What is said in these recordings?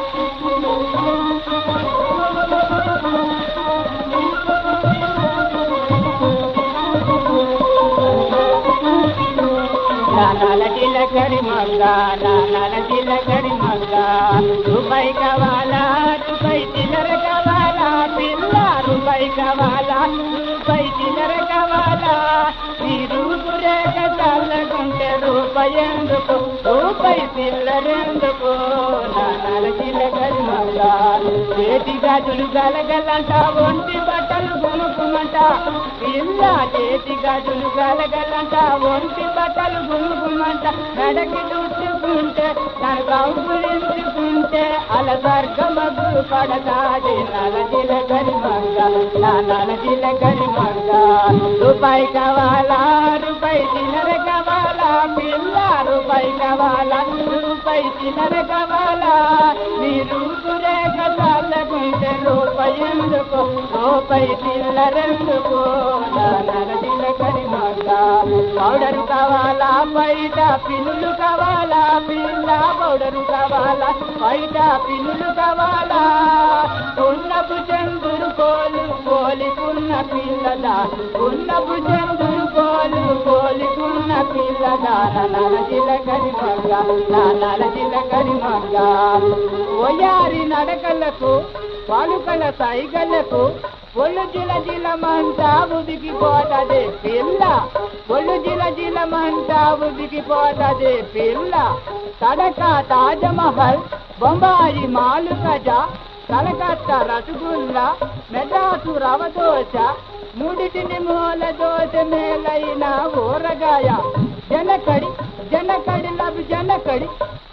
నానాల జీలకర్రి మొగ్గ నానాల జీలకర్రి మొగ్గ రూపాయి కావాలా రూపాయి చిల్లర కావాలా పిల్ల రూపాయి కావాలా రూపాయి చిల్లర కావాలా ఈ రూపు రేఖ చల్లకుంటే రూపాయి ఎందుకు రూపాయి చిల్లరెందుకు నానాల జీలకర్రి మొగ్గ చేతి గాజులు గలగలంట ఒంటి బట్టలు గునుకుమంట పిల్ల చేతి గాజులు గలగలంట ఒంటి బట్టలు గునుకుమంట నడకి దుట్టుకుంటే నన్ను కౌగులించుకుంటే అలా స్వర్గమగ్గు పడతాది నల జీలకర్రి మొగ్గ నానాల జీలకర్రి మొగ్గ రూపాయి కావాలా రూపాయి చిల్లర కావాలా పిల్ల రూపాయి కావాలా రూపాయి చిల్లర కావాలా నీ రూపు రేఖ చల్లకుంటే రూపాయి ఎందుకు రూపాయి చిల్లరెందుకు నానాల జీలకర్రి మొగ్గ పౌడరు కావాలా బయట పిన్నులు కావాలా పిల్ల పౌడరు కావాలా బయట పిన్నులు కావాలా ఉన్నపు చంద్రుడు కోలు కోలికున్న పిల్లదా ఉన్నపు చంద్రుడు కోలు కోలికున్న పిల్లదా నానాల జీలకర్రి మొగ్గ నానాల జీలకర్రి మొగ్గ ఓయారి నడకలకు పాలుకల సైగలకు ఒళ్ళు జిల జిలమంట ఉదికిపోతదే పిల్ల ఒళ్ళు జిల జిలమంట ఉదికిపోతదే పిల్ల తడక తాజ్మహల్ బొంబాయి మాలు కజా కలకత్తా రసగుల్లా మెడ్రాసు రవ దోశ మూడిటిని మూల దోశ మేలైన ఊరగాయ జనకడి జనకడి లబ్ జనకడి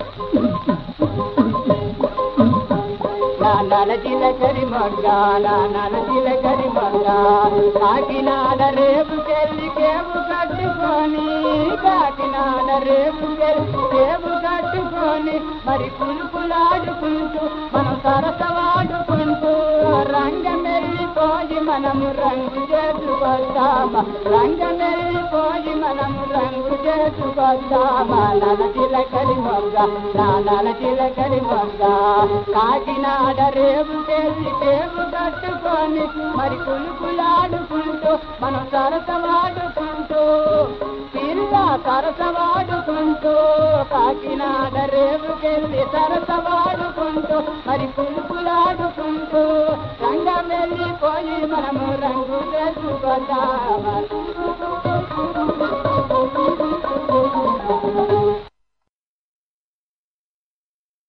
నానాల జీలకర్రి మొగ్గ నానాల జీలకర్రి మొగ్గ కాకినాడ రేపుకెళ్ళి కేవు కట్టుకొని కాకినాడ రేపుకెళ్ళి కేవు కట్టుకొని మరి పులుపులాడుకుంటూ మనం సరసవాడుకుంటూ రంగమెల్లిపోయి మనము రంగు చేసుకొద్దామా రంగమెల్లిపోయి మనము రంగు చేసుకొద్దామా నానాల జీలకర్రి మొగ్గ నానాల జీలకర్రి మొగ్గ కాకినాడ రేపుకెళ్ళి కేవు కట్టుకొని మరి పులుపులాడుకుంటూ మనం సరసవాడుకుంటూ పిల్ల సరసవాడుకుంటూ కాకినాడ రేపుకెళ్ళి సరసవాడుకుంటూ మరి పులుపులాడుకుంటూ రంగం వెళ్ళిపోయి మనము రంగు చేసుకొద్దామా